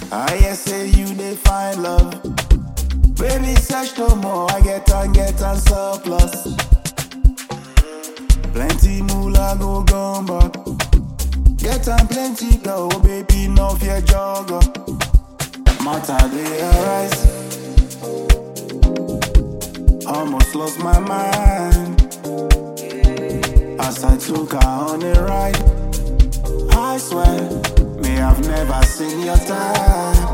I hear say you they find love. Baby, search no more. I get and surplus. Plenty moolah go gumba. Get and plenty go, baby, no fear jogger. Matter they arise. Almost lost my mind as I took her on a ride. I swear, me I've never seen your type.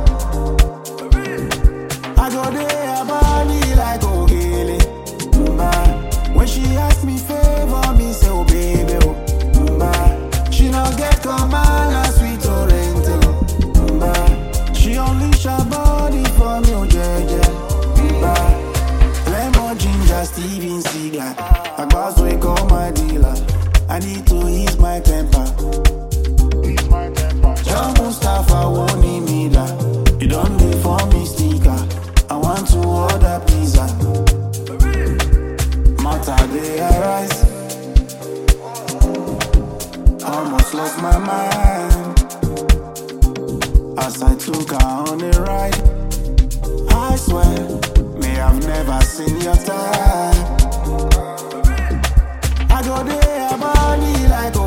I go there, body like Ogele. When she asked me favor, me say, oh baby, oh. She no get command, a sweet oriental. She unleash her body for me, oh jeje. Lemon ginger, Steven Seagal. I boss we call my dealer. I need to ease my temper. John Mustafa won't need me that. You don't need for me sticker. I want to order pizza. Matter they arise. Almost lost my mind as I took her on a ride. I swear, me I've never seen your type. I go there, body like